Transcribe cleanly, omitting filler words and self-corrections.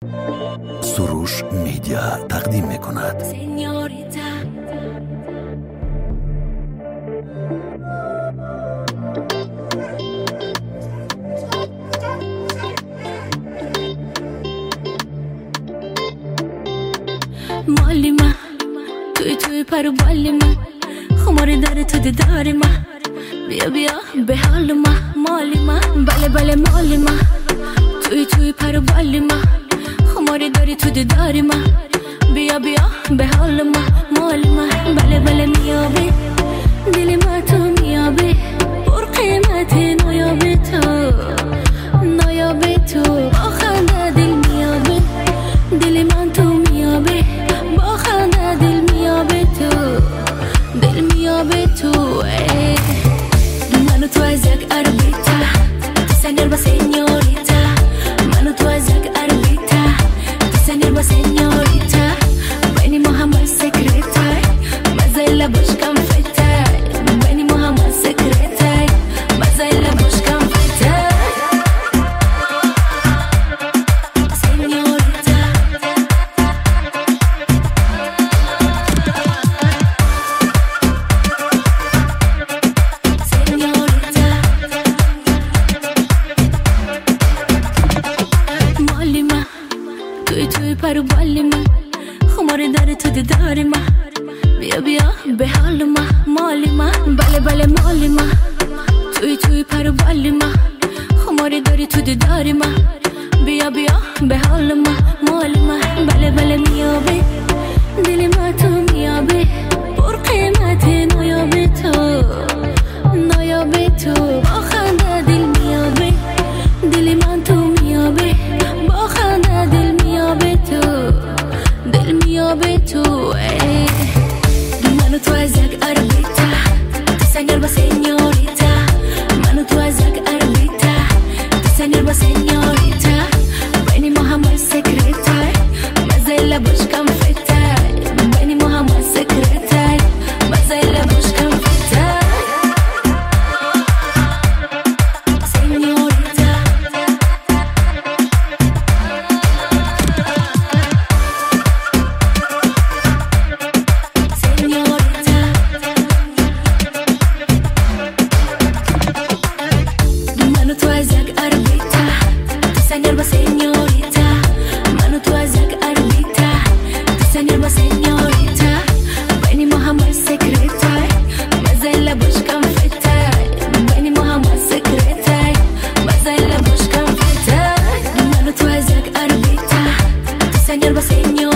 سروش میدیا تقدیم میکند. مالی من توی پرو بالی من خماری داره تو دیداری من بیا بیا به حال من مالی من بله بله مالی من توی پرو بالی من خماری داری تو دیداری من بیا بیا به حال من مالی من بله بله میابی دلی من تو میابی پر قیمت نایابی تو با خنده دل میابی دلی من تو میابی با خنده دل میابی تو منو تو از یک عربیتا تو سنگر با سینیوریتا منو تو از یک عربیتا تو سنگر با سینیوریتا بینی ما همه سکرتای مزه لباش کم فتای بینی ما همه سکرتای مزه لباش کم فتای سینیوریتا سینیوریتا مالی من توی پرو بالی من خماری داره تو دیداری من بیا بیا به حال من مالی من بله بله مالی من توی پرو بالی من خماری داری تو دیداری من بیا بیا به حال من مالی من بله بله میابی دلی من تو میابی پر قیمت نایابی تو با خنده دل میابی دلی من تو میابی با خنده دل میابی تو منو تو از یک عربیتا تو سنگر با سینیوریتا منو تو از یک عربیتا تو سنگر با سینیوریتا بینی ما همه سکرتای مزه لباش کم فتای بینی ما همه سکرتای مزه لباش کم فتای سینیوریتا سینیوریتا منو تو از یک عربیتا تو سنگر با سینیوریتا منو تو از یک عربیتا تو سنگر با سینیوریتا بینی ما همه سکرتای مزه لباش کم فتای بینی ما همه سکرتای مزه لباش کم فتای منو تو از یک عربیتا تو سنگر با سینیوریتا